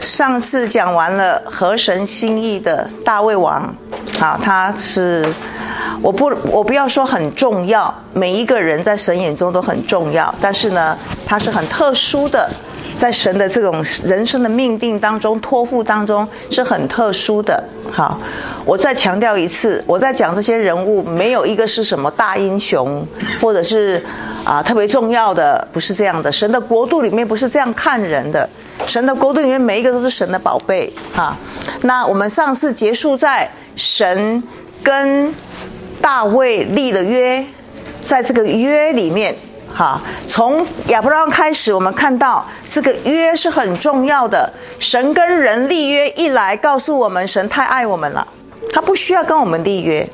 上次讲完了合神心意的大卫王，他是我不要说很重要，每一个人在神眼中都很重要，但是呢，他是很特殊的，在神的这种人生的命定当中、托付当中是很特殊的。好，我再强调一次，我在讲这些人物，没有一个是什么大英雄，或者是特别重要的，不是这样的。神的国度里面不是这样看人的，神的国度里面每一个都是神的宝贝哈。那我们上次结束在神跟大卫立了约，在这个约里面从亚伯拉罕开始，我们看到这个约是很重要的。神跟人立约一来，告诉我们神太爱我们了，他不需要跟我们立约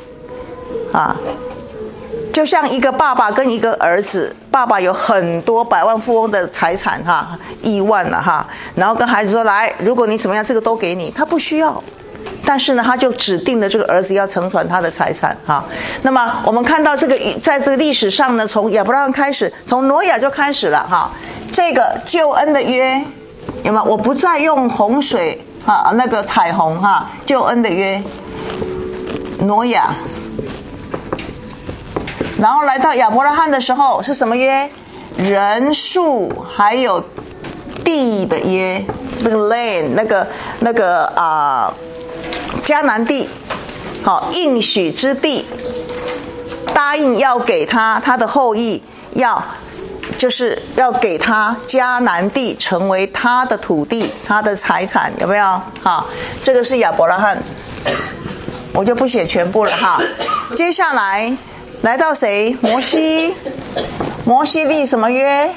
就像一个爸爸跟一个儿子，爸爸有很多百万富翁的财产亿万了然后跟孩子说，来，如果你怎么样，这个都给你，他不需要。但是呢，他就指定了这个儿子要承传他的财产那么我们看到这个在这个历史上呢，从亚伯拉罕开始，从挪亚就开始了这个救恩的约有没有？我不再用洪水那个彩虹救恩的约，挪亚。然后来到亚伯拉罕的时候是什么约？人数还有地的约，那个 land 那个迦南地应许之地，答应要给他的后裔，就是要给他迦南地成为他的土地，他的财产，有没有？这个是亚伯拉罕，我就不写全部了接下来来到谁？摩西。摩西立什么约？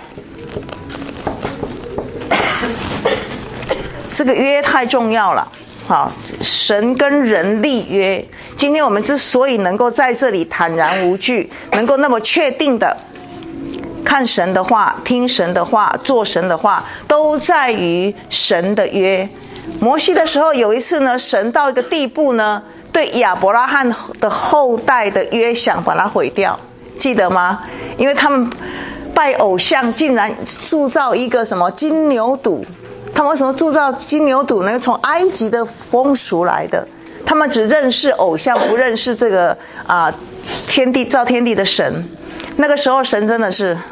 这个约太重要了神跟人立约。今天我们之所以能够在这里坦然无惧，能够那么确定的看神的话、听神的话、做神的话，都在于神的约。摩西的时候有一次呢，神到一个地步呢，对亚伯拉罕的后代的约想把它毁掉，记得吗？因为他们拜偶像，竟然铸造一个什么金牛犊。他们为什么铸造金牛犊呢？从埃及的风俗来的，他们只认识偶像，不认识这个天地造天地的神。那个时候神真的是，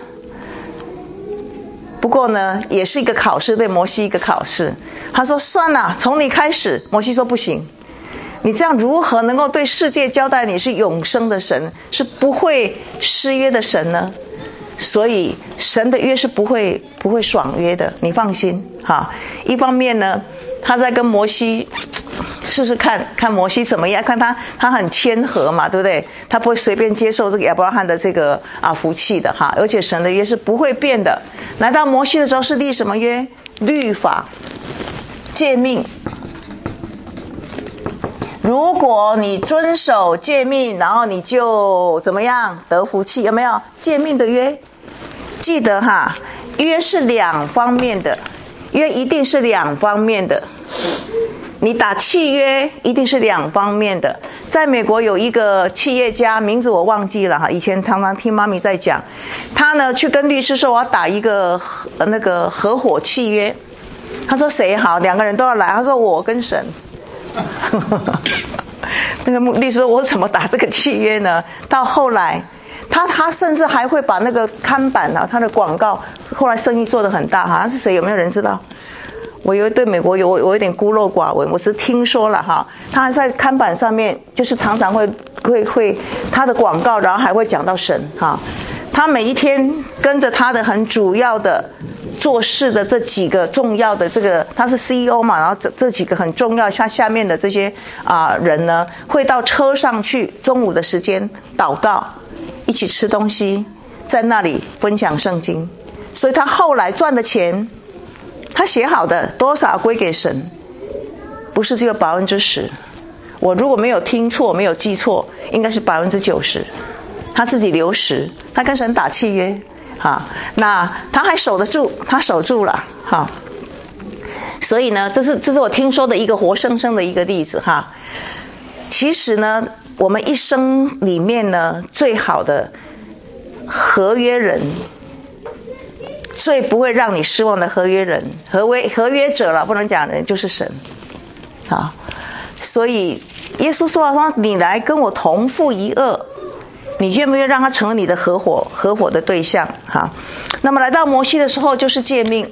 不过呢也是一个考试，对摩西一个考试。他说算了，从你开始。摩西说不行，你这样如何能够对世界交代你是永生的神，是不会失约的神呢？所以神的约是不会爽约的，你放心一方面呢，他在跟摩西试试看摩西怎么样，看他很谦和嘛，对不对？他不会随便接受这个亚伯拉罕的这个福气的而且神的约是不会变的。来到摩西的时候是立什么约？律法、诫命。如果你遵守诫命，然后你就怎么样得福气，有没有？诫命的约，记得约是两方面的，约一定是两方面的。你打契约一定是两方面的。在美国有一个企业家，名字我忘记了以前常常听妈咪在讲，他呢去跟律师说我要打一个那个合伙契约。他说谁好？两个人都要来。他说我跟神。那个律师说我怎么打这个契约呢？到后来他甚至还会把那个看板他的广告，后来生意做得很大他是谁？有没有人知道？我对美国我有点孤陋寡闻，我只是听说了他还在看板上面，就是常常会他的广告，然后还会讲到神他每一天跟着他的很主要的做事的这几个重要的他是 CEO 嘛，然后这几个很重要，他下面的这些人呢，会到车上去，中午的时间祷告，一起吃东西，在那里分享圣经。所以他后来赚的钱，他写好的多少归给神，不是只有10%。我如果没有听错，没有记错，应该是90%。他自己留10%，他跟神打契约那他还守得住，他守住了所以呢，这是我听说的一个活生生的一个例子其实呢，我们一生里面呢，最好的合约人， 最不会让你失望的合约人，合约者了，不能讲人，就是神。好，所以耶稣说你来跟我同负一軛，你愿不愿意让他成为你的合伙的对象？好，那么来到摩西的时候就是诫命，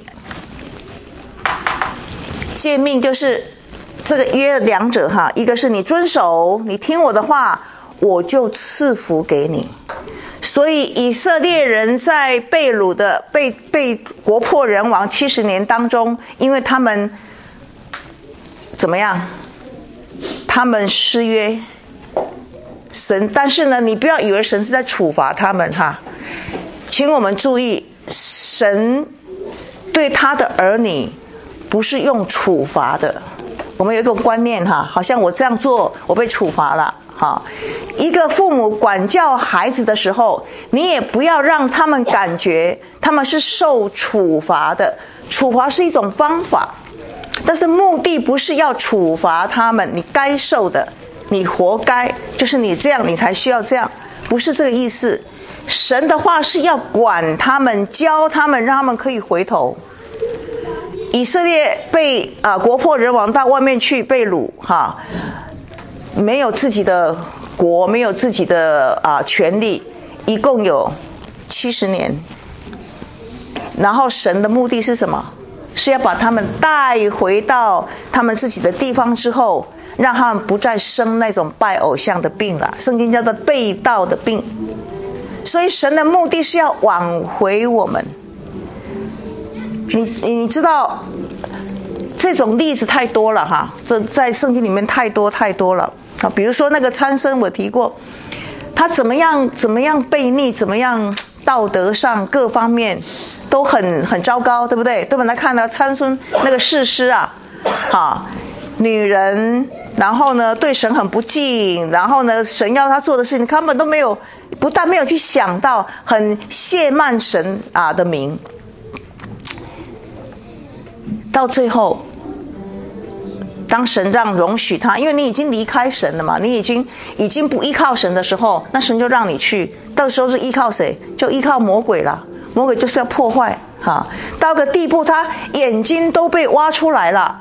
诫命就是这个约两者哈，一个是你遵守，你听我的话，我就赐福给你。所以以色列人在被掳的被国破人亡70年当中，因为他们怎么样？他们失约，神，但是呢，你不要以为神是在处罚他们哈，请我们注意，神对他的儿女不是用处罚的。我们有一个观念哈，好像我这样做，我被处罚了。好，一个父母管教孩子的时候，你也不要让他们感觉他们是受处罚的。处罚是一种方法，但是目的不是要处罚他们，你该受的，你活该，就是你这样，你才需要这样，不是这个意思。神的话是要管他们，教他们，让他们可以回头。以色列被国破人亡到外面去被掳哈。没有自己的国，没有自己的权利，一共有70年。然后神的目的是什么？是要把他们带回到他们自己的地方之后，让他们不再生那种拜偶像的病了。圣经叫做背道的病。所以神的目的是要挽回我们。你知道这种例子太多了哈，这在圣经里面太多了。比如说那个参孙，我提过，他怎么样悖逆，怎么样道德上各方面都很糟糕，对不对？对我们来看呢，参孙那个士师女人，然后呢对神很不敬，然后呢神要他做的事情根本都没有，不但没有去想到，很亵慢神的名，到最后。当神让容许他，因为你已经离开神了嘛，你已经不依靠神的时候，那神就让你去。到时候是依靠谁？就依靠魔鬼了。魔鬼就是要破坏到个地步，他眼睛都被挖出来了。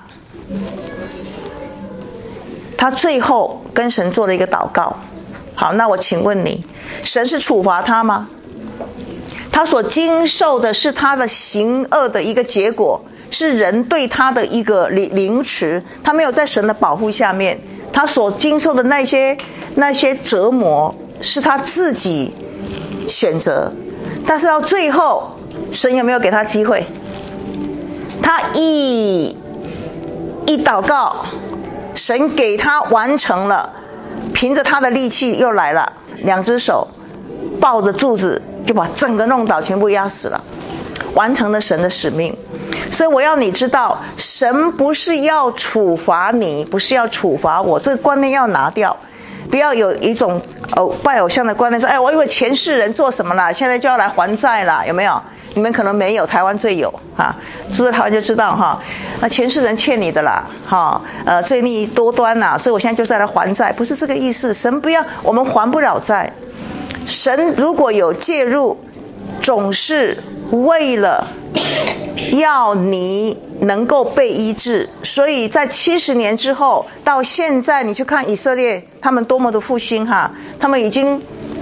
他最后跟神做了一个祷告。好，那我请问你，神是处罚他吗？他所经受的是他的行恶的一个结果。是人对他的一个凌迟，他没有在神的保护下面，他所经受的那些折磨是他自己选择，但是到最后，神有没有给他机会？他一祷告，神给他完成了，凭着他的力气又来了，2只手抱着柱子就把整个弄倒，全部压死了，完成了神的使命。所以我要你知道，神不是要处罚你，不是要处罚我，这个观念要拿掉。不要有一种拜偶像的观念，说我以为前世人做什么了，现在就要来还债了，有没有？你们可能没有，台湾最有住在台湾就知道前世人欠你的啦罪孽多端啦，所以我现在就在来还债，不是这个意思。神不要我们还不了债，神如果有介入，总是为了要你能够被医治。所以在70年之后到现在，你去看以色列他们多么的复兴他们已经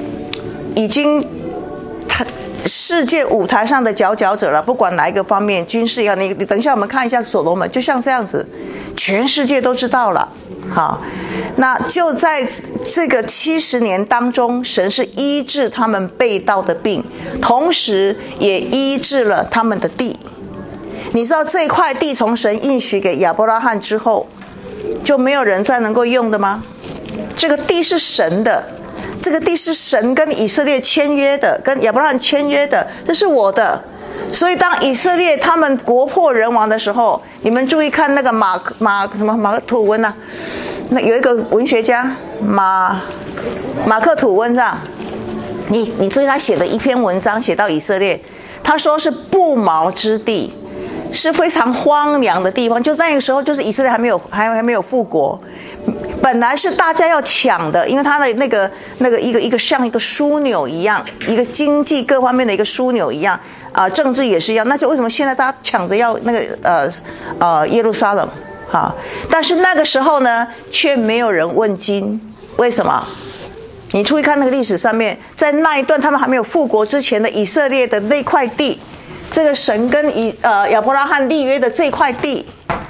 世界舞台上的佼佼者了，不管哪一个方面，军事你等一下我们看一下所罗门，就像这样子，全世界都知道了。好，那就在这个70年当中，神是医治他们背道的病，同时也医治了他们的地。你知道这块地从神应许给亚伯拉罕之后，就没有人再能够用的吗？这个地是神的，这个地是神跟以色列签约的，跟亚伯拉罕签约的，这是我的。所以当以色列他们国破人亡的时候，你们注意看那个马克吐温那有一个文学家马克吐温上，你注意他写的一篇文章，写到以色列，他说是不毛之地，是非常荒凉的地方。就那个时候，就是以色列还没有复国，本来是大家要抢的，因为他的那个一个像一个枢纽一样，一个经济各方面的一个枢纽一样。 政治也是一样。那就为什么现在大家抢着要那个耶路撒冷？但是那个时候呢，却没有人问津，为什么？你注意看那个历史上面，在那一段他们还没有复国之前的以色列的那块地，这个神跟亚伯拉罕立约的这块地，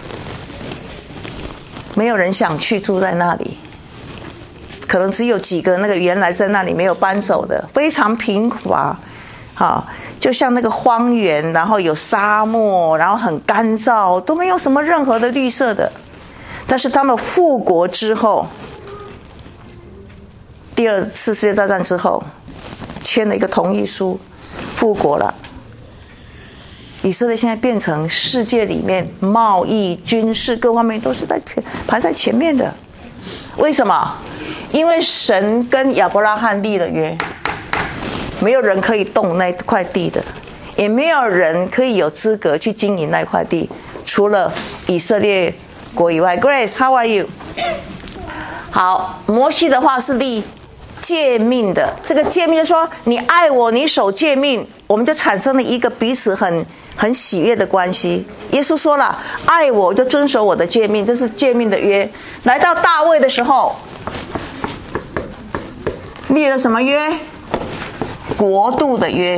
没有人想去住在那里，可能只有几个那个原来在那里没有搬走的，非常贫乏，就像那个荒原，然后有沙漠，然后很干燥，都没有什么任何的绿色的。但是他们复国之后，第二次世界大战之后，签了一个同意书，复国了。以色列现在变成世界里面贸易、军事各方面都是排在前面的。为什么？因为神跟亚伯拉罕立了约，没有人可以动那块地的，也没有人可以有资格去经营那块地，除了以色列国以外。Grace，how are you？ 好，摩西的话是立诫命的，这个诫命就说你爱我，你守诫命，我们就产生了一个彼此很喜悦的关系。耶稣说了，爱我就遵守我的诫命，这是诫命的约。来到大卫的时候，立了什么约？国度的约。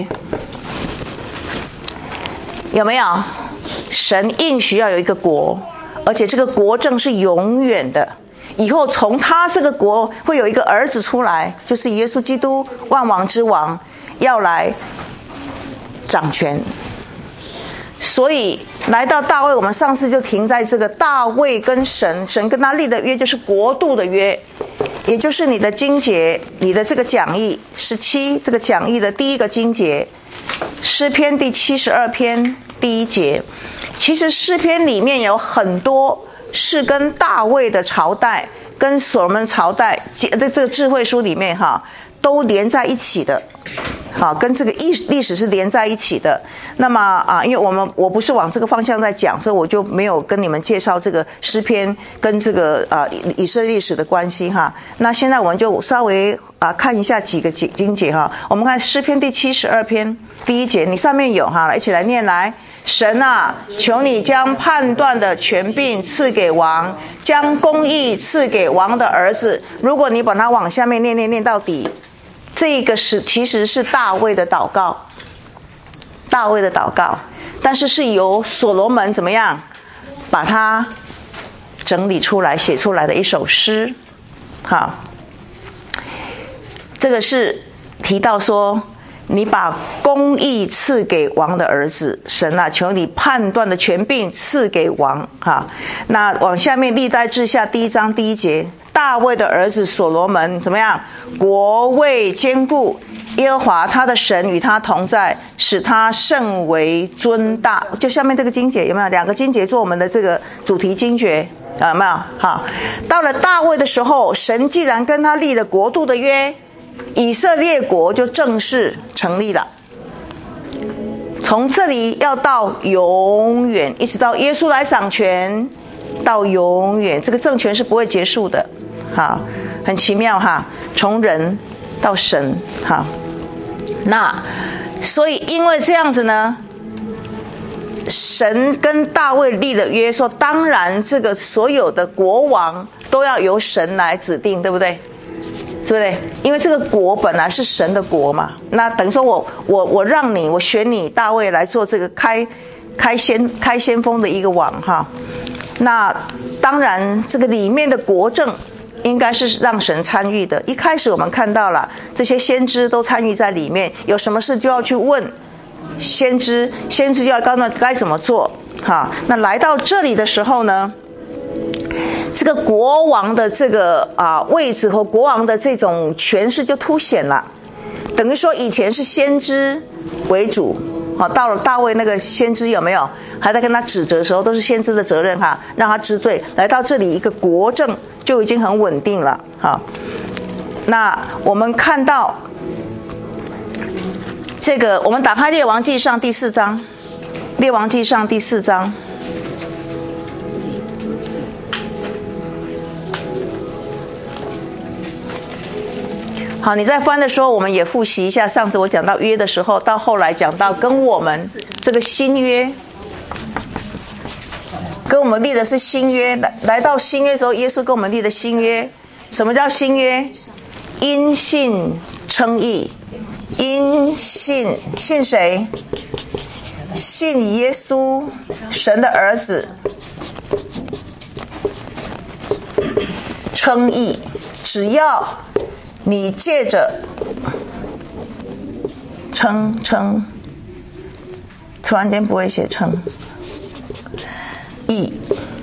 有没有？神应许要有一个国，而且这个国政是永远的，以后从他这个国会有一个儿子出来，就是耶稣基督，万王之王，要来掌权。所以来到大卫，我们上次就停在这个大卫跟神跟他立的约，就是国度的约，也就是你的经节，你的这个讲义17这个讲义的第一个经节，诗篇第72篇第1节。其实诗篇里面有很多是跟大卫的朝代跟所罗门朝代这个智慧书里面都连在一起的，跟这个历史是连在一起的。那么因为我不是往这个方向在讲，所以我就没有跟你们介绍这个诗篇跟这个以色列历史的关系那现在我们就稍微看一下几个经节我们看诗篇第72篇第1节，你上面有一起来念来。神啊，求你将判断的权柄赐给王，将公义赐给王的儿子。如果你把它往下面念到底，这个其实是大卫的祷告，大卫的祷告，但是是由所罗门怎么样把它整理出来写出来的一首诗。好，这个是提到说你把公义赐给王的儿子，神啊，求你判断的权柄赐给王那往下面历代志下第1章第1节，大卫的儿子所罗门怎么样？国位坚固，耶和华他的神与他同在，使他甚为尊大。就下面这个经节有没有？2个经节做我们的这个主题经节，有没有？好，到了大卫的时候，神既然跟他立了国度的约，以色列国就正式成立了。从这里要到永远，一直到耶稣来掌权，到永远，这个政权是不会结束的。好，很奇妙从人到神。好，那所以因为这样子呢，神跟大卫立了约，说当然这个所有的国王都要由神来指定，对不对？对不对？因为这个国本来是神的国嘛，那等于说我让你，我选你大卫来做这个开先锋的一个王那当然这个里面的国政应该是让神参与的。一开始我们看到了这些先知都参与在里面，有什么事就要去问先知，先知就要告诉他该怎么做那来到这里的时候呢，这个国王的这个位置和国王的这种权势就凸显了。等于说以前是先知为主到了大卫那个先知有没有还在跟他指责的时候，都是先知的责任让他知罪。来到这里一个国政就已经很稳定了那我们看到这个，我们打开列王纪上第4章，列王纪上第4章。 好，你在翻的时候，我们也复习一下。上次我讲到约的时候，到后来讲到跟我们这个新约，跟我们立的是新约。来到新约的时候，耶稣跟我们立的新约。什么叫新约？因信称义。因信谁？信耶稣，神的儿子，称义。只要你借着称，突然间不会写称义，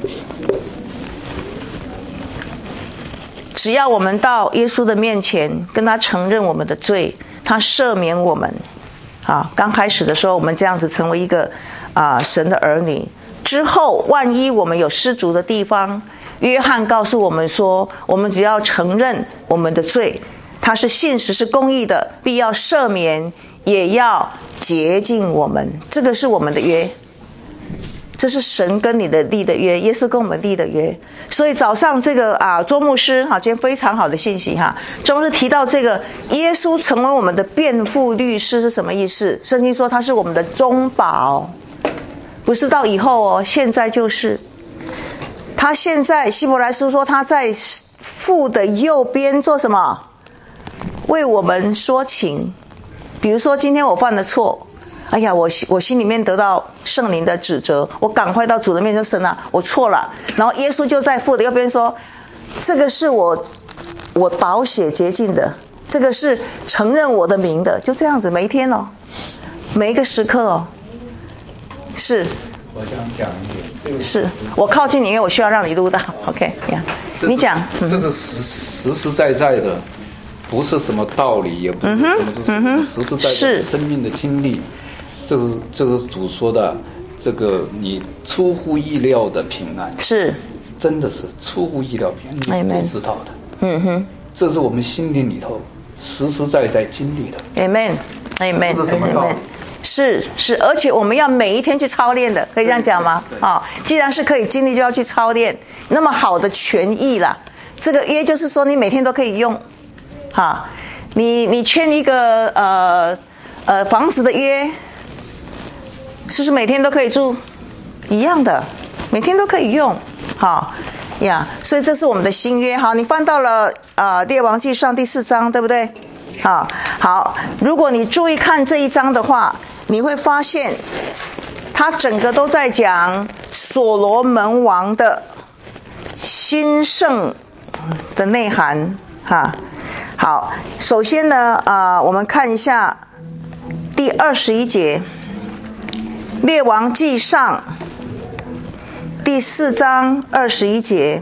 只要我们到耶稣的面前，跟他承认我们的罪，他赦免我们。啊，刚开始的时候，我们这样子成为一个神的儿女。之后，万一我们有失足的地方，约翰告诉我们说，我们只要承认我们的罪，他是信实是公义的，必要赦免，也要洁净我们。这个是我们的约，这是神跟你的立的约，耶稣跟我们立的约。所以早上这个周牧师今天非常好的信息周牧师提到这个耶稣成为我们的辩护律师是什么意思？圣经说他是我们的中保，不是到以后现在就是。他现在希伯来书说他在父的右边做什么？为我们说情。比如说今天我犯了错，哎呀，我心里面得到圣灵的指责，我赶快到主的面前，神啊，我错了。然后耶稣就在父的右边说，这个是我宝血洁净的，这个是承认我的名的。就这样子，每一天每一个时刻是。 我想讲一点， 是我靠近你，因为我需要让你录到。OK， 你讲。 这是实实在在的，不是什么道理，也不是什么，实实在在的生命的经历。这是主说的，这个你出乎意料的平安，是真的是出乎意料平安，你不知道的。这是我们心灵里头实实在在经历的。Amen。不是什么道理。 是，而且我们要每一天去操练的，可以这样讲吗？既然是可以经历，就要去操练。那么好的权益啦，这个约就是说你每天都可以用。你签一个房子的约，是不是每天都可以住？一样的，每天都可以用。所以这是我们的新约。好，你翻到了列王纪上第4章，对不对？好，如果你注意看这一章的话，你会发现它整个都在讲所罗门王的兴盛的内涵。好，首先呢我们看一下第21节，列王纪上第4章21节。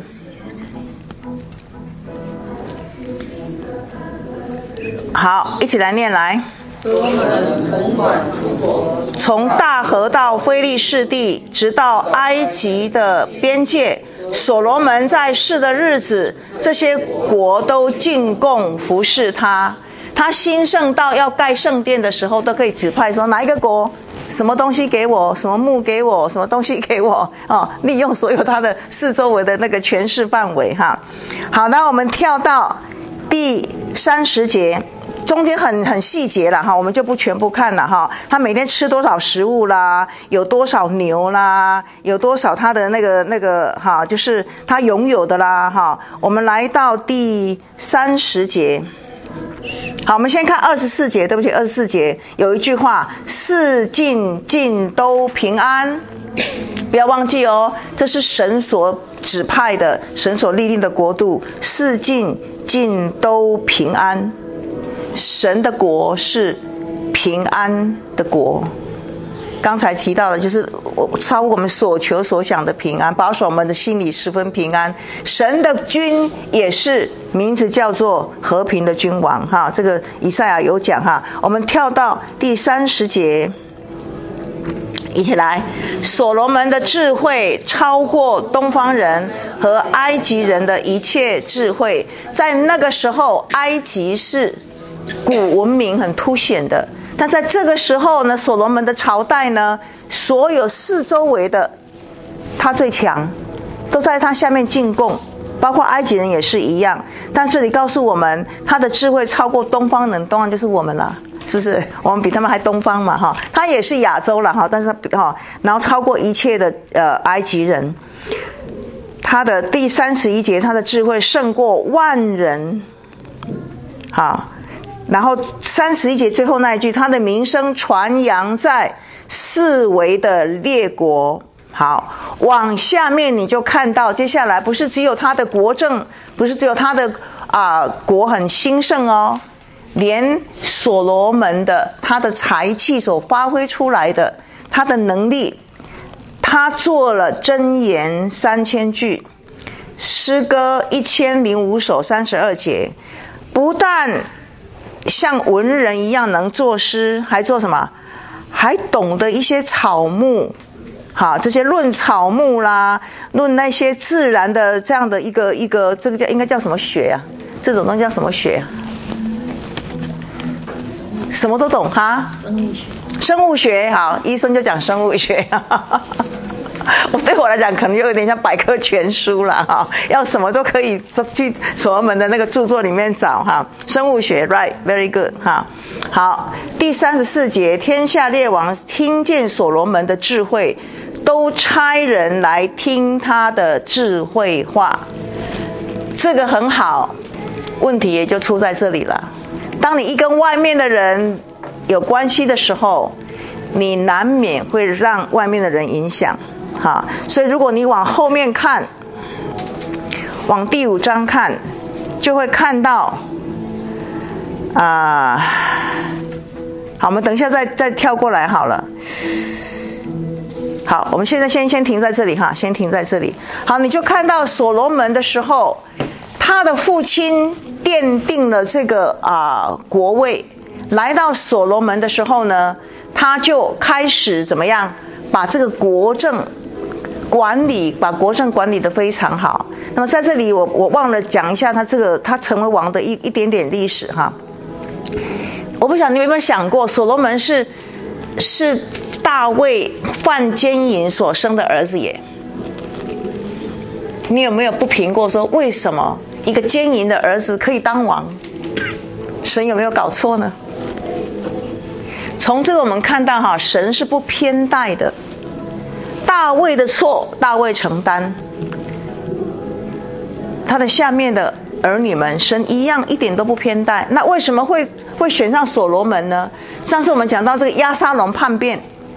好，一起来念来。从大河到非利士地，直到埃及的边界，所罗门在世的日子，这些国都进贡服侍他。他兴盛到要盖圣殿的时候，都可以指派说哪一个国什么东西给我，什么木给我，什么东西给我利用所有他的四周围的那个权势范围好，那我们跳到第30节。中间很细节了我们就不全部看了他每天吃多少食物啦，有多少牛啦，有多少他的那个就是他拥有的啦我们来到第30节。好，我们先看24节，对不起，24节有一句话，四境都平安。不要忘记这是神所指派的，神所立定的国度，四境都平安。神的国是平安的国，刚才提到的就是超乎我们所求所想的平安，保守我们的心里十分平安。神的君也是名字叫做和平的君王这个以赛亚有讲我们跳到第30节，一起来。所罗门的智慧超过东方人和埃及人的一切智慧。在那个时候，埃及是古文明很凸显的，但在这个时候呢，所罗门的朝代呢，所有四周围的他最强，都在他下面进贡，包括埃及人也是一样。 但这里告诉我们，他的智慧超过东方人，东方就是我们了，是不是？我们比他们还东方嘛，哈，他也是亚洲了哈，但是他哈，然后超过一切的埃及人。他的第31节，他的智慧胜过万人，好，然后31节最后那一句，他的名声传扬在四围的列国。好，往下面你就看到，接下来不是只有他的国政，不是只有他的国很兴盛哦，连所罗门的他的才气所发挥出来的，他的能力，他做了箴言3000句，诗歌1005首32节，不但像文人一样能作诗，还做什么？还懂得一些草木。好，这些论草木啦，论那些自然的这样的一个这个应该叫什么学啊？这种东西叫什么学啊？什么都懂哈？生物学。生物学好，医生就讲生物学。对我来讲，可能有点像百科全书了哈，要什么都可以去所罗门的那个著作里面找哈。生物学 ，right， very good 哈。好，第34节，天下列王听见所罗门的智慧，都差人来听他的智慧话。这个很好，问题也就出在这里了。当你一跟外面的人有关系的时候，你难免会让外面的人影响。好，所以如果你往后面看，往第5章看，就会看到好，我们等一下再跳过来好了。好，我们现在先停在这里哈，先停在这里。好，你就看到所罗门的时候，他的父亲奠定了这个国位，来到所罗门的时候呢，他就开始怎么样，把这个国政管理，把国政管理得非常好。那么在这里我忘了讲一下他成为王的一点点历史哈。我不晓得你有没有想过，所罗门是大卫犯奸淫所生的儿子耶。你有没有不评过说，为什么一个奸淫的儿子可以当王？神有没有搞错呢？从这个我们看到哈，神是不偏待的。大卫的错，大卫承担，他的下面的儿女们，神一样一点都不偏待。那为什么会选上所罗门呢？上次我们讲到这个押沙龙叛变，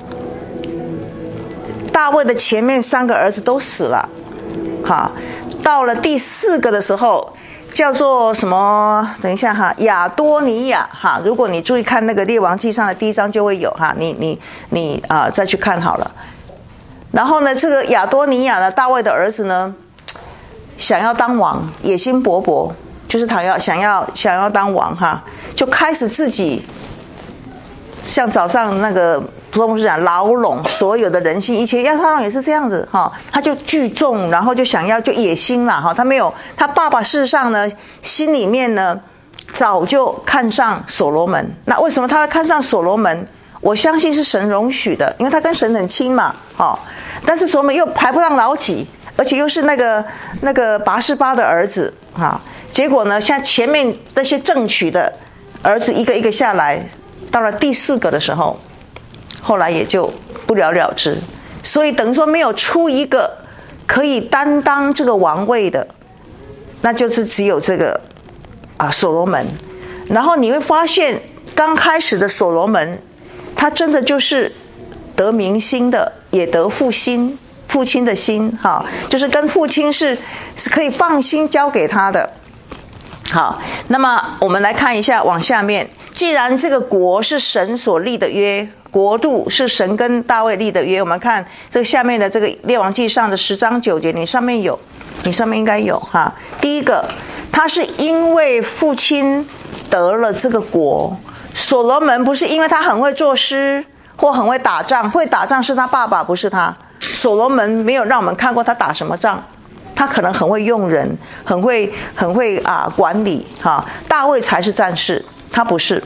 大卫的前面3个儿子都死了，好，到了第4个的时候，叫做什么？等一下哈，亚多尼亚哈。如果你注意看那个列王记上的第1章就会有哈，你再去看好了。然后呢，这个亚多尼亚呢，大卫的儿子呢，想要当王，野心勃勃，就是他想要当王哈，就开始自己像早上那个托牧师讲，牢笼所有的人心一切。亚沙龙也是这样子哈，他就聚众，然后就想要就野心啦哈，他爸爸事实上呢，心里面呢早就看上所罗门。那为什么他会看上所罗门？我相信是神容许的，因为他跟神很亲嘛，但是所罗门又排不上老几，而且又是那个拔示巴的儿子啊。结果呢，像前面那些正娶的儿子一个一个下来，到了第4个的时候，后来也就不了了之。所以等于说没有出一个可以担当这个王位的，那就是只有这个所罗门。然后你会发现，刚开始的所罗门，他真的就是得民心的，也得父亲的心哈，就是跟父亲是可以放心交给他的。好，那么我们来看一下往下面，既然这个国是神所立的约，国度是神跟大卫立的约，我们看这个下面的这个列王记上的10章9节，你上面应该有哈。第一个，他是因为父亲得了这个国。所罗门不是因为他很会作诗或很会打仗，会打仗是他爸爸，不是他。所罗门没有让我们看过他打什么仗，他可能很会用人，很会管理哈。大卫才是战士，他不是。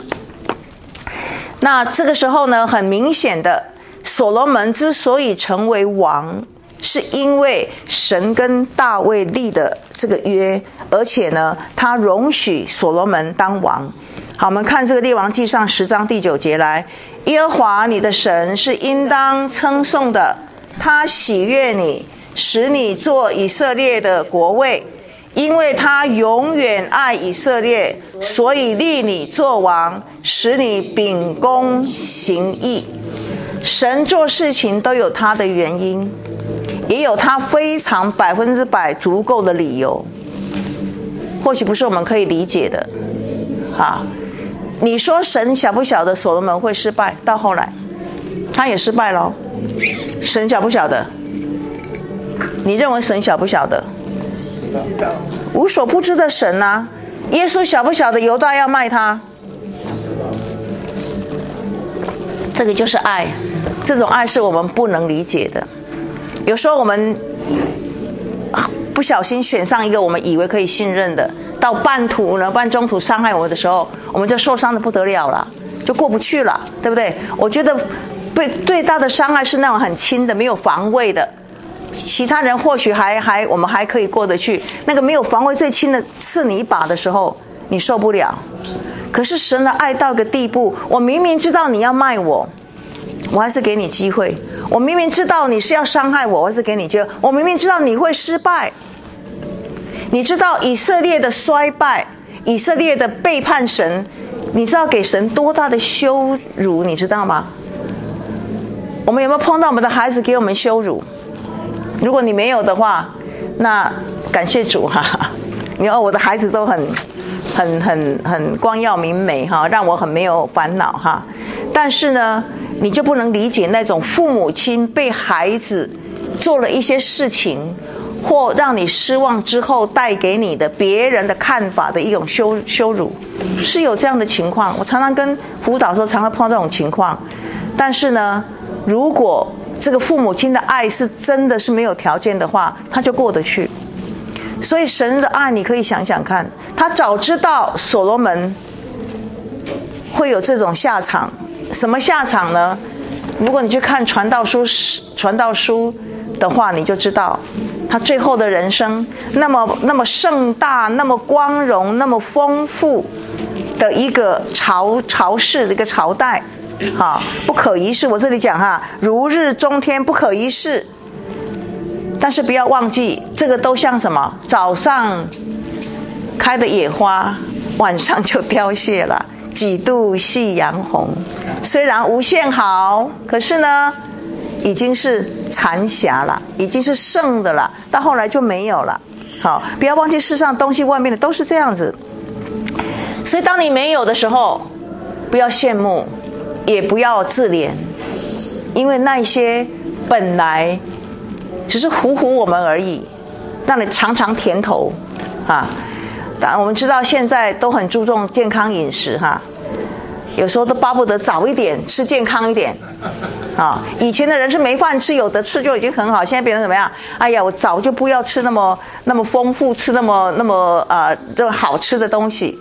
那这个时候呢，很明显的，所罗门之所以成为王， 是因为神跟大卫立的这个约，而且呢，他容许所罗门当王。好，我们看这个列王纪上10章第9节来，耶和华你的神是应当称颂的，他喜悦你，使你做以色列的国位，因为他永远爱以色列，所以立你做王，使你秉公行义。神做事情都有他的原因，也有他非常100%足够的理由，或许不是我们可以理解的。你说神晓不晓得所罗门会失败？到后来他也失败了，神晓不晓得？你认为神晓不晓得？无所不知的神啊！耶稣晓不晓得犹大要卖他？这个就是爱，这种爱是我们不能理解的。有时候我们不小心选上一个我们以为可以信任的，到半中途伤害我们的时候，我们就受伤的不得了了，就过不去了，对不对？我觉得最大的伤害是那种很轻的，没有防卫的。其他人或许我们还可以过得去，那个没有防卫最轻的刺你一把的时候，你受不了。可是神的爱到个地步，我明明知道你要卖我，我还是给你机会；我明明知道你是要伤害我，我还是给你机会；我明明知道你会失败。你知道以色列的衰败，以色列的背叛神，你知道给神多大的羞辱，你知道吗？我们有没有碰到我们的孩子给我们羞辱？如果你没有的话，那感谢主哈！你说我的孩子都很光耀明媚哈，让我很没有烦恼哈。但是呢，你就不能理解那种父母亲被孩子做了一些事情，或让你失望之后带给你的别人的看法的一种羞辱，是有这样的情况。我常常跟辅导的时候，常常碰到这种情况。但是呢，如果这个父母亲的爱是真的是没有条件的话，他就过得去。所以神的爱，你可以想想看，他早知道所罗门会有这种下场。什么下场呢？如果你去看传道书的话，你就知道他最后的人生那么盛大，那么光荣，那么丰富的一个朝世的一个朝代。不可一世，我这里讲如日中天，不可一世。但是不要忘记，这个都像什么？早上开的野花，晚上就凋谢了。几度夕阳红，虽然无限好，可是呢，已经是残霞了，已经是剩的了，到后来就没有了。不要忘记世上东西，外面的都是这样子。所以当你没有的时候，不要羡慕，也不要自怜，因为那些本来只是唬我们而已，让你尝尝甜头当然我们知道现在都很注重健康饮食有时候都巴不得早一点吃健康一点以前的人是没饭吃，有的吃就已经很好，现在变成怎么样？哎呀，我早就不要吃那么丰富，吃那么这好吃的东西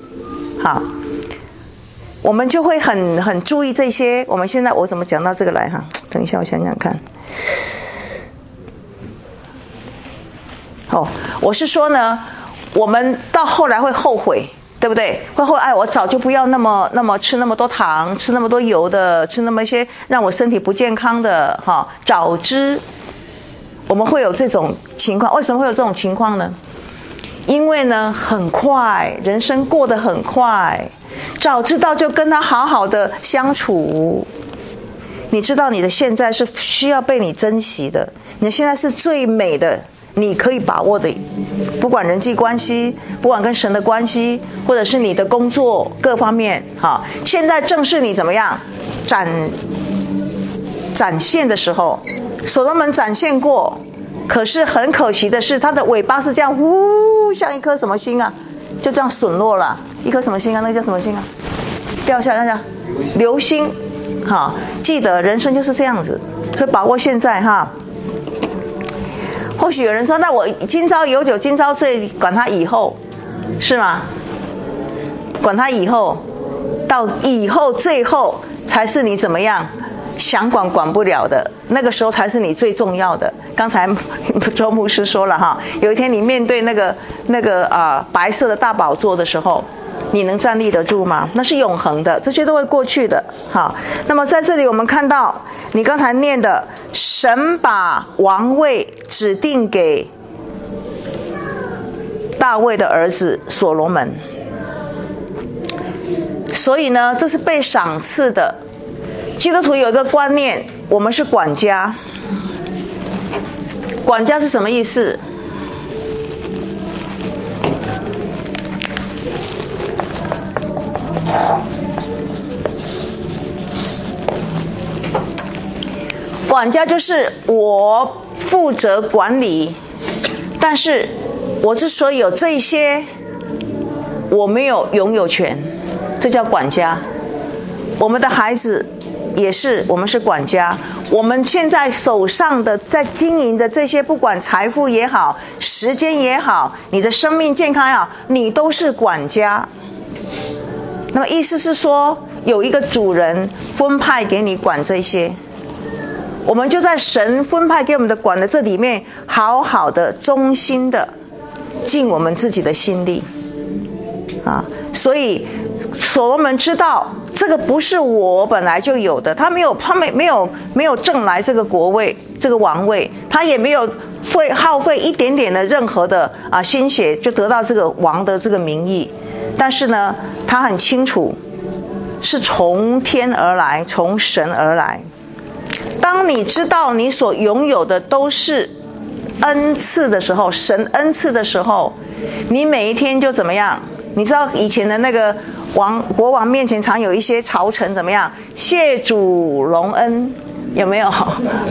我们就会很注意这些。我们现在我怎么讲到这个来等一下我想想看。我是说呢，我们到后来会后悔，对不对？会后悔，我早就不要那么吃那么多糖，吃那么多油的，吃那么一些让我身体不健康的早知我们会有这种情况。为什么会有这种情况呢？因为呢，很快人生过得很快，早知道就跟他好好的相处。你知道你的现在是需要被你珍惜的，你的现在是最美的，你可以把握的，不管人际关系，不管跟神的关系，或者是你的工作各方面现在正是你怎么样展现的时候。所罗门展现过，可是很可惜的是，他的尾巴是这样像一颗什么星就这样损落了。一颗什么星那个叫什么星掉下来，那叫流星记得人生就是这样子，所以把握现在或许有人说，那我今朝有酒今朝醉，管他以后，是吗？管他以后，到以后最后才是你怎么样想管不了的那个时候才是你最重要的。刚才周牧师说了哈，有一天你面对那个白色的大宝座的时候，你能站立得住吗？那是永恒的，这些都会过去的。好，那么在这里我们看到你刚才念的，神把王位指定给大卫的儿子所罗门，所以呢，这是被赏赐的。基督徒有一个观念，我们是管家。管家是什么意思？管家就是我负责管理，但是我之所以有这些，我没有拥有权，这叫管家。我们的孩子也是，我们是管家。我们现在手上的在经营的这些，不管财富也好，时间也好，你的生命健康也好，你都是管家。那么意思是说，有一个主人分派给你管这些，我们就在神分派给我们的管的这里面，好好的忠心的尽我们自己的心力啊。所以所罗门知道这个不是我本来就有的，他没有挣来这个国位，这个王位，他也没有耗费一点点的任何的心血就得到这个王的这个名义。但是呢，他很清楚是从天而来，从神而来。当你知道你所拥有的都是恩赐的时候，神恩赐的时候，你每一天就怎么样？你知道以前的那个国王面前常有一些朝臣怎么样？谢主隆恩，有没有？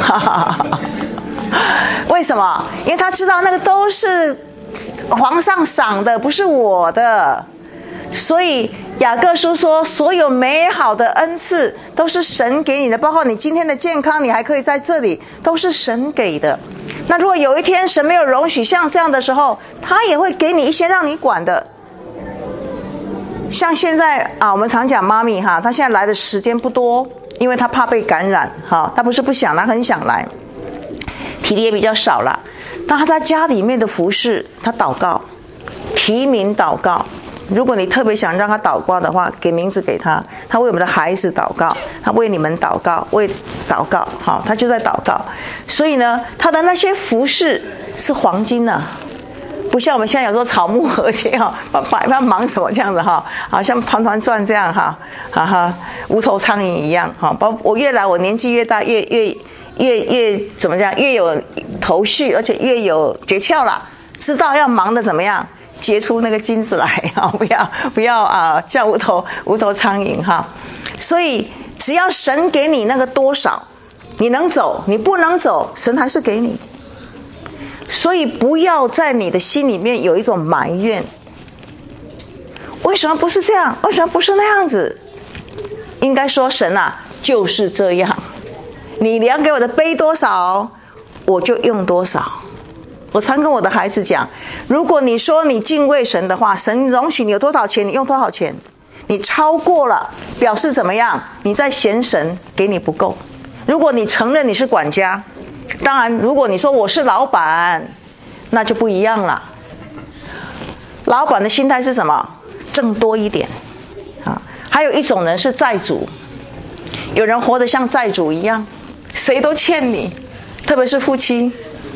为什么？因为他知道那个都是皇上赏的，不是我的。所以雅各书说，所有美好的恩赐都是神给你的，包括你今天的健康，你还可以在这里，都是神给的。那如果有一天神没有容许像这样的时候，他也会给你一些让你管的。像现在我们常讲妈咪她现在来的时间不多，因为她怕被感染她不是不想，她很想来，体力也比较少了。但她在家里面的服侍，她祷告，提名祷告。如果你特别想让他祷告的话，给名字给他，他为我们的孩子祷告，他为你们祷告，为祷告，他就在祷告。所以呢，他的那些服饰是黄金呢，不像我们现在有时候草木和谐不忙什么这样子好像团团转这样无头苍蝇一样我越来我年纪越大，越怎么样，越有头绪，而且越有诀窍了，知道要忙的怎么样。结出那个金子来不要像无头苍蝇所以只要神给你那个多少，你能走，你不能走，神还是给你。所以不要在你的心里面有一种埋怨，为什么不是这样？为什么不是那样子？应该说神就是这样，你量给我的杯多少，我就用多少。我常跟我的孩子讲，如果你说你敬畏神的话，神容许你有多少钱，你用多少钱。你超过了，表示怎么样？你在嫌神给你不够。如果你承认你是管家，当然如果你说我是老板，那就不一样了。老板的心态是什么？挣多一点还有一种人是债主，有人活得像债主一样，谁都欠你，特别是夫妻。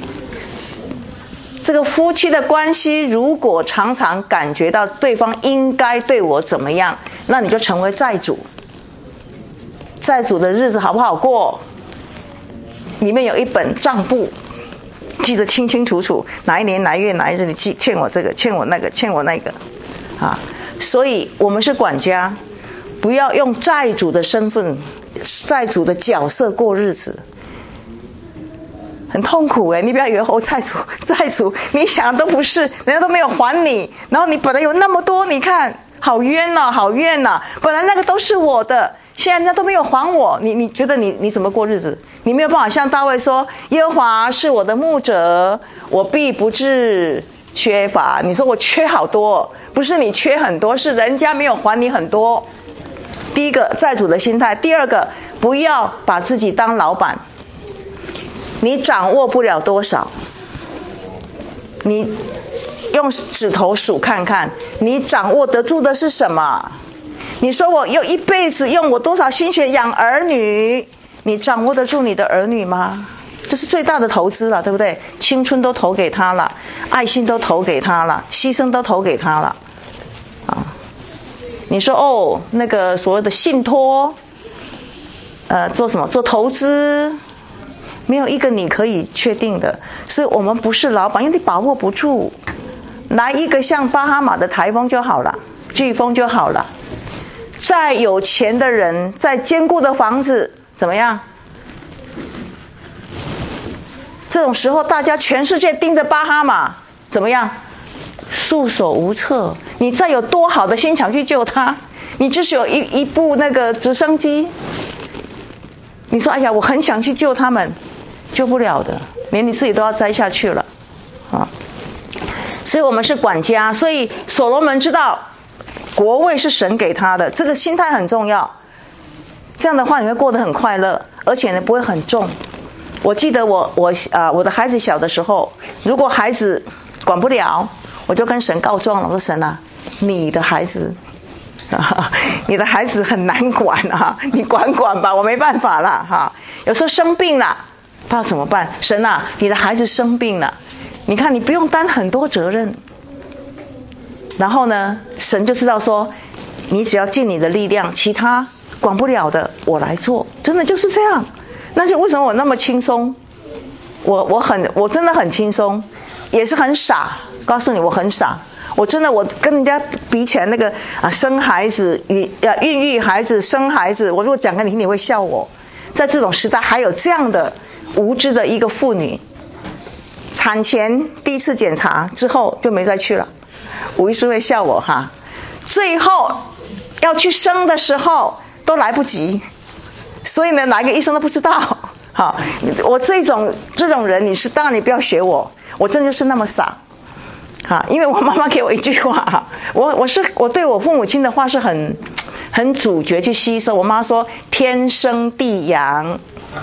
这个夫妻的关系，如果常常感觉到对方应该对我怎么样，那你就成为债主。债主的日子好不好过？里面有一本账簿，记得清清楚楚，哪一年哪一月哪一日你欠我这个，欠我那个，欠我那个所以我们是管家，不要用债主的身份、债主的角色过日子。很痛苦你不要以为债主你想都不是，人家都没有还你，然后你本来有那么多，你看好冤好冤本来那个都是我的，现在人家都没有还我，你觉得你怎么过日子？你没有办法像大卫说，耶和华是我的牧者，我必不致缺乏。你说我缺好多，不是你缺很多，是人家没有还你很多。第一个债主的心态，第二个不要把自己当老板， 你掌握不了多少。你用指头数看看，你掌握得住的是什么？你说我用一辈子用我多少心血养儿女，你掌握得住你的儿女吗？这是最大的投资了，对不对？青春都投给他了，爱心都投给他了，牺牲都投给他了啊！你说那个所谓的信托，做什么？做投资，没有一个你可以确定的。所以我们不是老板，因为你把握不住。来一个像巴哈马的台风就好了，飓风就好了。再有钱的人，再坚固的房子，怎么样？这种时候，大家全世界盯着巴哈马，怎么样？束手无策。你再有多好的心想去救他，你只是有一部那个直升机，你说哎呀，我很想去救他们，救不了的，连你自己都要栽下去了啊！所以我们是管家，所以所罗门知道国位是神给他的，这个心态很重要。这样的话，你会过得很快乐，而且呢不会很重。我记得我的孩子小的时候，如果孩子管不了，我就跟神告状了。我说神啊，你的孩子很难管啊，你管吧，我没办法了哈。有时候生病了，不知道怎么办。神啊，你的孩子生病了，你看你不用担很多责任。然后呢，神就知道说，你只要尽你的力量，其他管不了的我来做，真的就是这样。那就为什么我那么轻松？我真的很轻松，也是很傻。告诉你，我很傻。我跟人家比起来，那个生孩子、孕育孩子、生孩子，我如果讲给你听，你会笑我。在这种时代，还有这样的无知的一个妇女，产前第一次检查之后就没再去了。吴医师会笑我哈。最后要去生的时候都来不及，所以呢，哪一个医生都不知道。好，我这种人，当然你不要学我，我真的就是那么傻。啊，因为我妈妈给我一句话，我对我父母亲的话是很主角去吸收。我妈说天生地养，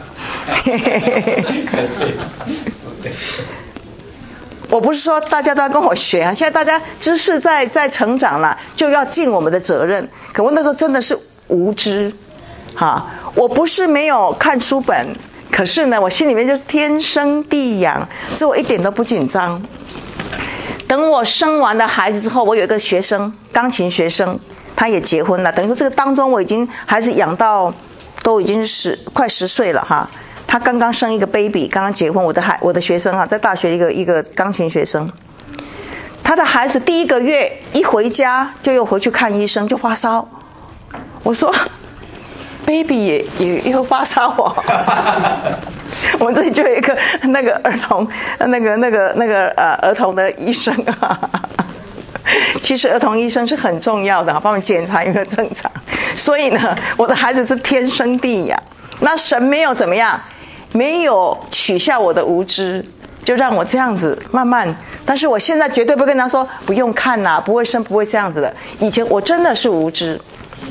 我不是说大家都要跟我学啊，现在大家知识在成长了，就要尽我们的责任。可我那时候真的是无知，我不是没有看书本，可是呢，我心里面就是天生地养，所以我一点都不紧张。等我生完的孩子之后，我有一个学生，钢琴学生，他也结婚了。等于说这个当中，我已经孩子养到都已经快10岁了哈。他刚刚生一个 baby， 刚刚结婚。我的学生哈，在大学一个钢琴学生，他的孩子第1个月一回家就又回去看医生，就发烧。我说 baby 也又发烧哦。我们这里就有一个那个儿童儿童的医生啊。其实儿童医生是很重要的，帮我们检查有没有正常。所以呢，我的孩子是天生地养。那神没有怎么样，没有取笑我的无知，就让我这样子慢慢。但是我现在绝对不跟他说不用看啦，不会生，不会这样子的。以前我真的是无知，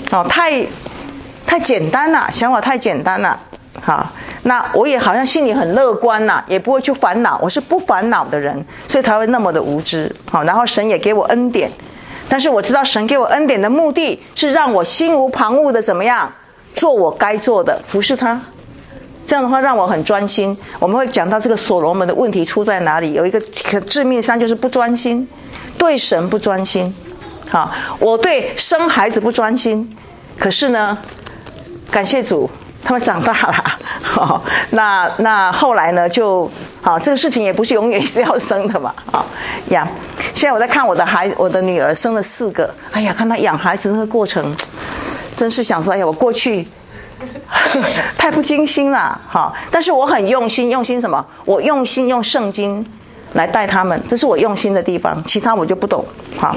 太简单了，想法太简单了。好，那我也好像心里很乐观呐，也不会去烦恼，我是不烦恼的人，所以才会那么的无知。好，然后神也给我恩典，但是我知道神给我恩典的目的是让我心无旁骛的怎么样做我该做的，服侍他。这样的话让我很专心。我们会讲到这个所罗门的问题出在哪里，有一个致命伤就是不专心，对神不专心。好，我对生孩子不专心，可是呢，感谢主。他们长大了，那后来呢？这个事情也不是永远是要生的嘛，呀。现在我在看我的女儿生了4个，哎呀，看她养孩子那个过程，真是想说，哎呀，我过去太不精心了，但是我很用心，用心什么？我用心用圣经来带他们，这是我用心的地方，其他我就不懂。好，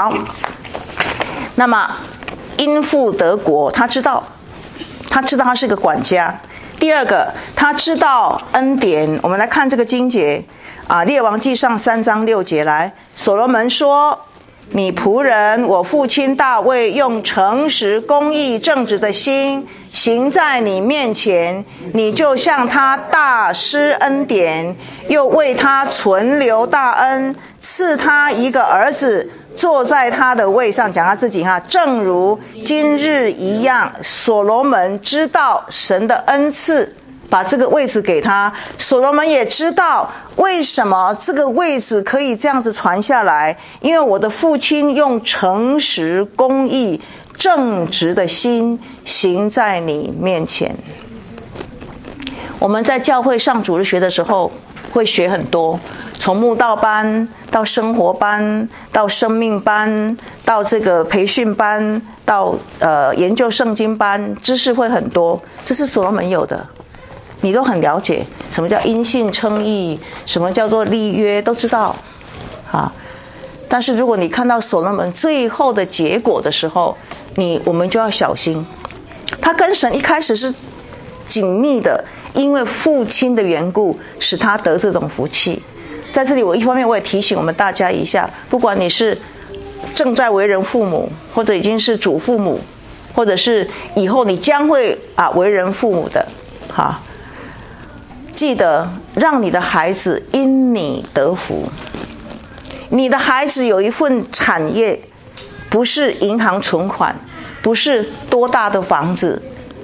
那么因父得国，他知道他是个管家。第二个，他知道恩典。我们来看这个经节啊，列王纪上3章6节来，所罗门说： 你仆人我父亲大卫用诚实、公义、正直的心行在你面前，你就向他大施恩典，又为他存留大恩，赐他一个儿子，坐在他的位上。讲他自己哈，正如今日一样。所罗门知道神的恩赐，把这个位置给他。所罗门也知道为什么这个位置可以这样子传下来，因为我的父亲用诚实、公义、正直的心行在你面前。我们在教会上主日学的时候会学很多，从慕道班到生活班，到生命班，到这个培训班，到研究圣经班，知识会很多。这是所罗门有的，你都很了解什么叫因信称义，什么叫做立约，都知道啊。但是如果你看到所罗门最后的结果的时候，我们就要小心。他跟神一开始是紧密的，因为父亲的缘故使他得这种福气。在这里我一方面我也提醒我们大家一下，不管你是正在为人父母，或者已经是主父母，或者是以后你将会为人父母的，记得让你的孩子因你得福。你的孩子有一份产业，不是银行存款，不是多大的房子，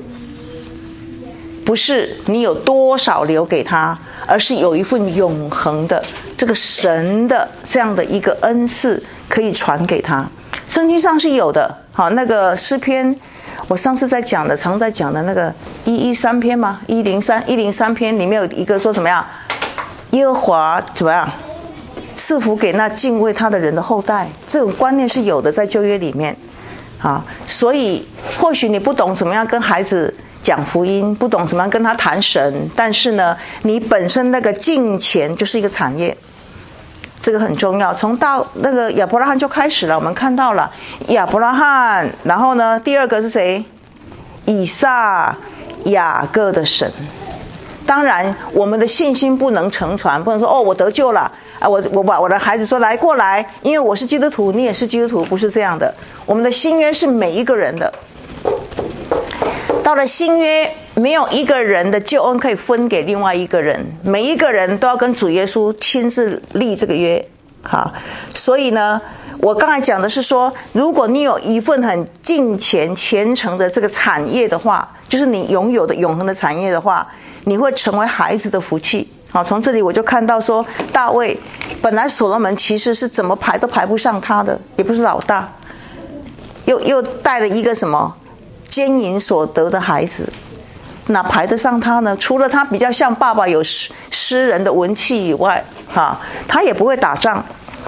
不是你有多少留给他，而是有一份永恒的这个神的这样的一个恩赐可以传给他。圣经上是有的。好，那个诗篇我上次在讲的，常在讲的那个113篇吗？103篇里面有一个说怎么样，耶和华怎么样赐福给那敬畏他的人的后代，这种观念是有的，在旧约里面所以或许你不懂怎么样跟孩子讲福音，不懂怎么样跟他谈神，但是呢你本身那个敬虔就是一个产业，这个很重要。从到那个亚伯拉罕就开始了，我们看到了亚伯拉罕，然后呢第二个是谁？以撒、雅各的神。当然我们的信心不能承传，不能说我得救了我把我的孩子说来过来，因为我是基督徒你也是基督徒，不是这样的。我们的新约是每一个人的，到了新约没有一个人的救恩可以分给另外一个人，每一个人都要跟主耶稣亲自立这个约。好，所以呢我刚才讲的是说，如果你有一份很敬虔虔诚的这个产业的话，就是你拥有的永恒的产业的话，你会成为孩子的福气。好，从这里我就看到说，大卫本来所罗门其实是怎么排都排不上他的，也不是老大，又带了一个什么奸淫所得的孩子，哪排得上他呢？除了他比较像爸爸有诗人的文气以外，他也不会打仗。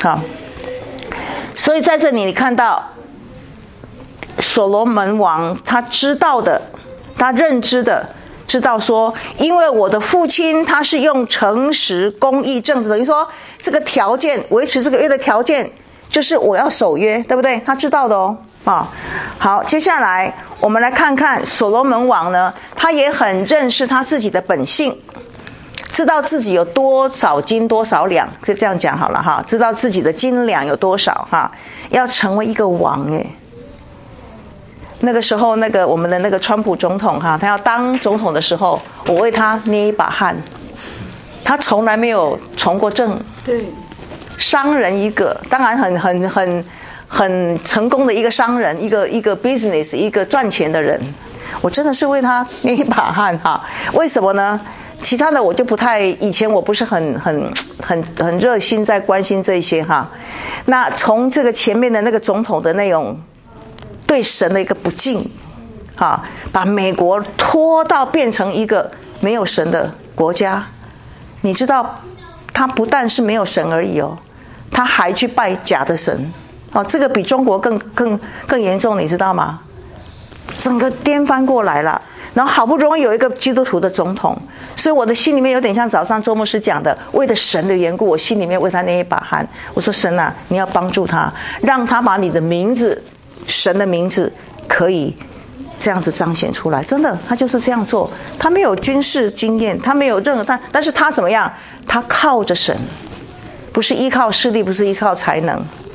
所以在这里你看到所罗门王他知道的，他认知的，知道说，因为我的父亲他是用诚实、公义、正直，等于说这个条件，维持这个约的条件就是我要守约，对不对？他知道的哦。好，接下来我们来看看所罗门王呢，他也很认识他自己的本性，知道自己有多少斤多少两，就这样讲好了知道自己的斤两有多少要成为一个王那个时候我们的那个川普总统他要当总统的时候，我为他捏一把汗，他从来没有从过政， 对， 商人一个，当然很成功的一个商人，一个 business， 一个赚钱的人，我真的是为他捏一把汗为什么呢？其他的我就不太，以前我不是很热心在关心这些那从这个前面的那个总统的那种对神的一个不敬把美国拖到变成一个没有神的国家。你知道他不但是没有神而已他还去拜假的神这个比中国更严重，你知道吗？整个颠翻过来了。然后好不容易有一个基督徒的总统，所以我的心里面有点像早上周牧师讲的，为了神的缘故，我心里面为他捏一把汗。我说神啊，你要帮助他，让他把你的名字，神的名字可以这样子彰显出来。真的，他就是这样做。他没有军事经验，他没有任何但是他怎么样？他靠着神，不是依靠势力，不是依靠才能。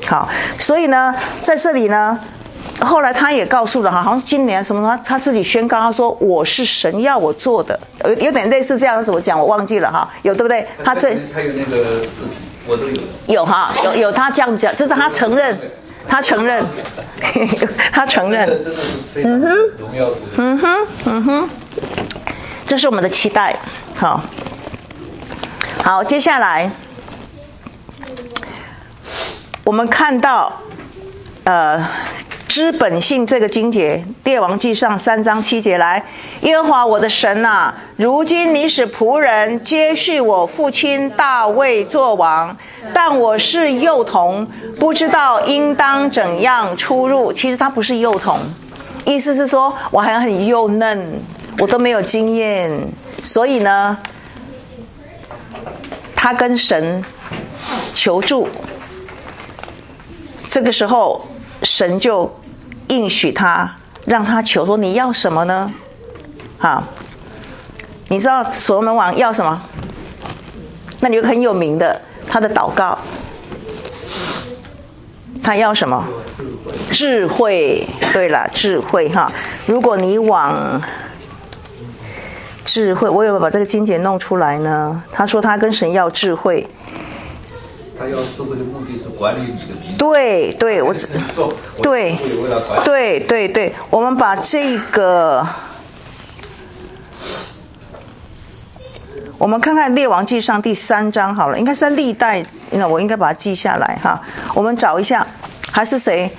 好，所以呢，在这里呢，后来他也告诉了，好像今年什么他自己宣告，他说我是神要我做的，有点类似这样的怎么讲，我忘记了哈，有对不对？他有那个视频，我都有。有哈，有他这样讲，就是他承认，他承认，他承认， 真的是非常荣耀的。 这是我们的期待，好，接下来我们看到，知本性这个经节，列王记上3章7节来，耶和华我的神啊，如今你使仆人接续我父亲大卫做王，但我是幼童，不知道应当怎样出入。其实他不是幼童，意思是说我还很幼嫩，我都没有经验，所以呢，他跟神求助。这个时候神就应许他，让他求说你要什么呢？好，你知道所罗门王要什么？那有个很有名的他的祷告，他要什么？智慧。对了，智慧哈。如果你往智慧，我有没有把这个经节弄出来呢？他说他跟神要智慧。 他要智慧的目的是管理你的民。 对，我们把这个，我们看看列王记上第3章好了，应该是在历代，我应该把它记下来哈。我们找一下，还是谁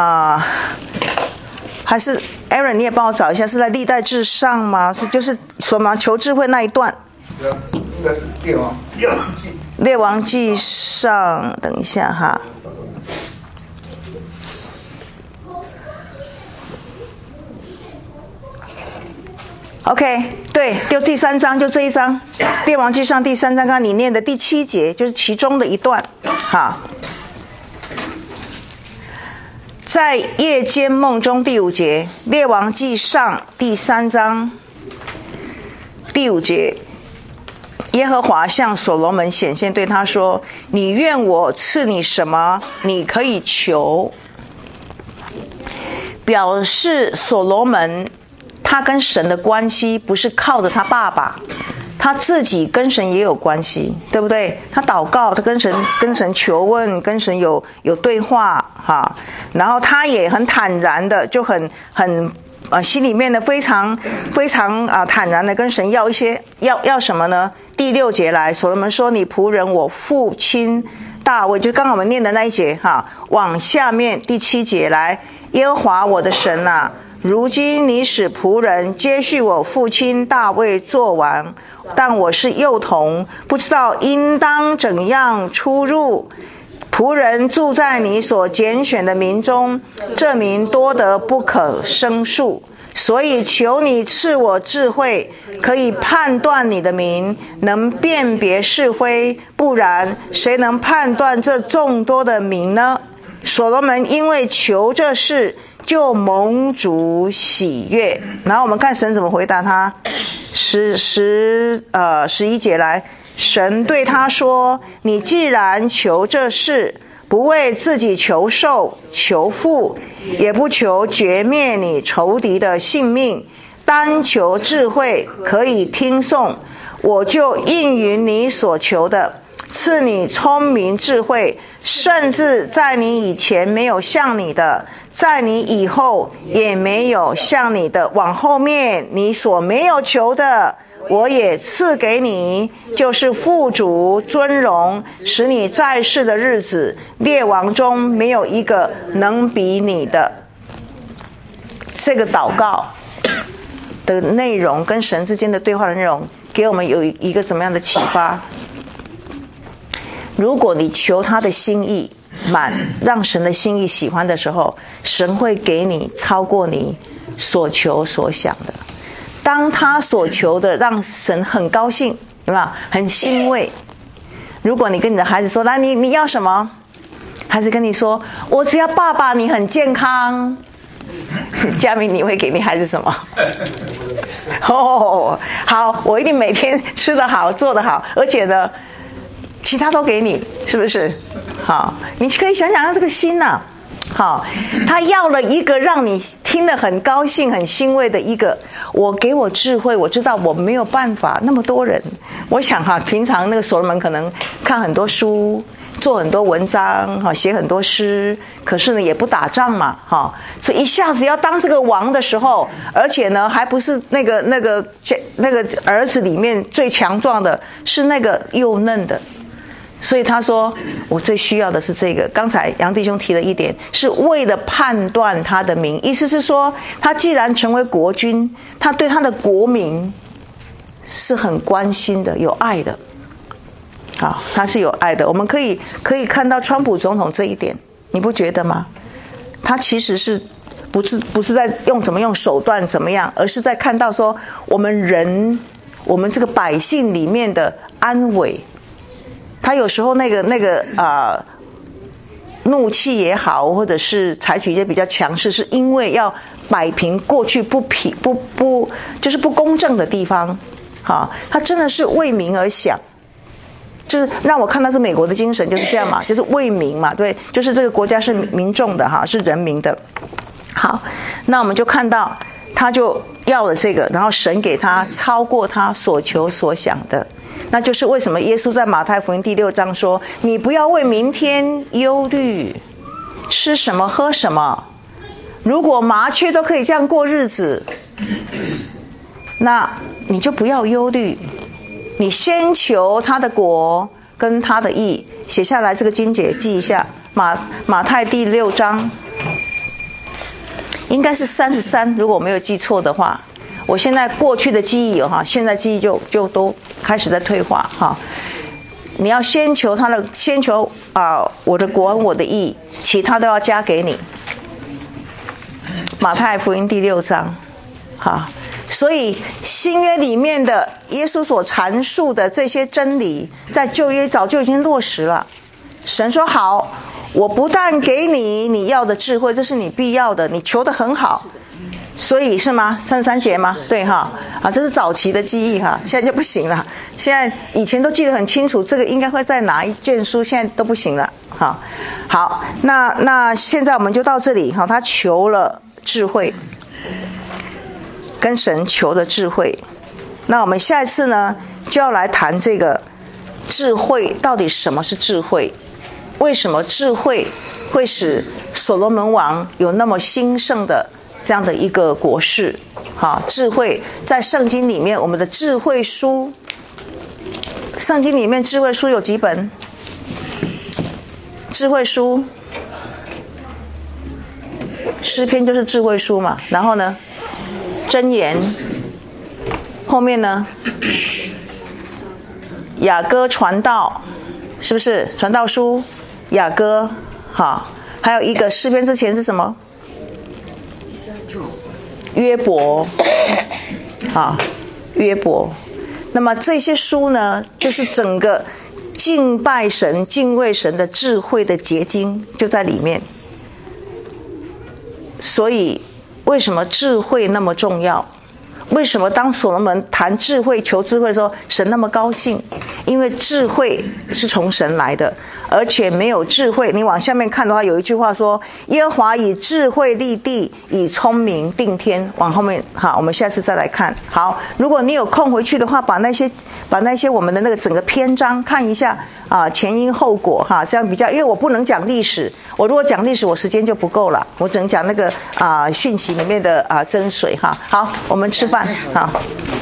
还是 Aaron， 你也帮我找一下，是在历代志上吗？就是什么求智慧那一段？ 应该是列王记上，等一下哈。OK， 对，就第3章，就这一章，列王记上第3章，刚刚你念的第7节，就是其中的一段，哈。在夜间梦中第5节，列王记上第3章第5节，耶和华向所罗门显现，对他说：“你愿我赐你什么？你可以求。”表示所罗门他跟神的关系不是靠着他爸爸，他自己跟神也有关系，对不对？他祷告，他跟神求问，跟神有对话哈。然后他也很坦然的，就很心里面的非常坦然的跟神要一些要什么呢？第6节来，所罗门说：“你仆人我父亲大卫，就刚刚我们念的那一节哈。往下面第7节来，耶和华我的神啊，如今你使仆人接续我父亲大卫做王，但我是幼童，不知道应当怎样出入。仆人住在你所拣选的民中，这民多得不可胜数，所以求你赐我智慧，可以判断你的民，能辨别是非，不然谁能判断这众多的民呢？”所罗门因为求这事，就蒙主喜悦。然后我们看神怎么回答他。11节来，神对他说：“你既然求这事，不为自己求寿求富，也不求绝灭你仇敌的性命，单求智慧，可以听颂，我就应允你所求的，赐你聪明智慧，甚至在你以前没有像你的，在你以后也没有像你的，往后面你所没有求的，我也赐给你，就是富足尊荣，使你在世的日子，列王中没有一个能比你的。”这个祷告的内容跟神之间的对话的内容，给我们有一个怎么样的启发？如果你求他的心意满，让神的心意喜欢的时候，神会给你超过你所求所想的。当他所求的让神很高兴，有没有？很欣慰。如果你跟你的孩子说：“来，你要什么？”孩子跟你说：“我只要爸爸你很健康。”嘉明，你会给你孩子什么？好，我一定每天吃得好，做得好，而且呢，其他都给你，是不是？ 好，你可以想想他这个心呐。好，他要了一个让你听得很高兴、很欣慰的一个，我给我智慧，我知道我没有办法那么多人。我想哈，平常那个所罗门可能看很多书，做很多文章，哈，写很多诗，可是呢也不打仗嘛，哈，所以一下子要当这个王的时候，而且呢还不是那个儿子里面最强壮的，是那个幼嫩的。所以他说我最需要的是这个。刚才杨弟兄提了一点，是为了判断他的名，意思是说他既然成为国君，他对他的国民是很关心的，有爱的。好，他是有爱的。我们可以看到川普总统这一点，你不觉得吗？他其实是不是在怎么用手段怎么样，而是在看到说我们这个百姓里面的安危。他有时候怒气也好，或者是采取一些比较强势，是因为要摆平过去就是不公正的地方。好，他真的是为民而想，就是让我看到是美国的精神就是这样嘛，就是为民嘛，对，就是这个国家是民众的哈，是人民的。好，那我们就看到他就要了这个，然后神给他超过他所求所想的。那就是为什么耶稣在马太福音第6章说，你不要为明天忧虑，吃什么喝什么。如果麻雀都可以这样过日子，那你就不要忧虑，你先求他的国跟他的义。写下来这个经节记一下，马太第6章应该是33，如果我没有记错的话。我现在过去的记忆有哈，现在记忆就都开始在退化哈。你要先求我的国我的义，其他都要加给你。马太福音第6章，好，所以新约里面的耶稣所阐述的这些真理，在旧约早就已经落实了。神说好，我不但给你要的智慧，这是你必要的，你求得很好。所以是吗？33节吗？对哈，这是早期的记忆哈，现在就不行了。现在以前都记得很清楚，这个应该会在哪一卷书，现在都不行了。好，那现在我们就到这里哈。他求了智慧，跟神求的智慧。那我们下一次呢，就要来谈这个智慧到底什么是智慧？为什么智慧会使所罗门王有那么兴盛的这样的一个国势？好，智慧在圣经里面，我们的智慧书，圣经里面智慧书有几本？智慧书，诗篇就是智慧书嘛。然后呢，箴言，后面呢，雅歌传道，是不是传道书？雅歌，好，还有一个诗篇之前是什么？约伯，好，约伯。那么这些书呢，就是整个敬拜神、敬畏神的智慧的结晶就在里面。所以，为什么智慧那么重要？为什么当所罗门谈智慧、求智慧的时候，神那么高兴？因为智慧是从神来的，而且没有智慧，你往下面看的话，有一句话说：“耶和华以智慧立地，以聪明定天。”往后面，好，我们下次再来看。好，如果你有空回去的话，把那些我们的那个整个篇章看一下啊，前因后果哈，这样比较，因为我不能讲历史，我如果讲历史，我时间就不够了，我只能讲那个讯息里面的真髓哈。好，我们吃饭好。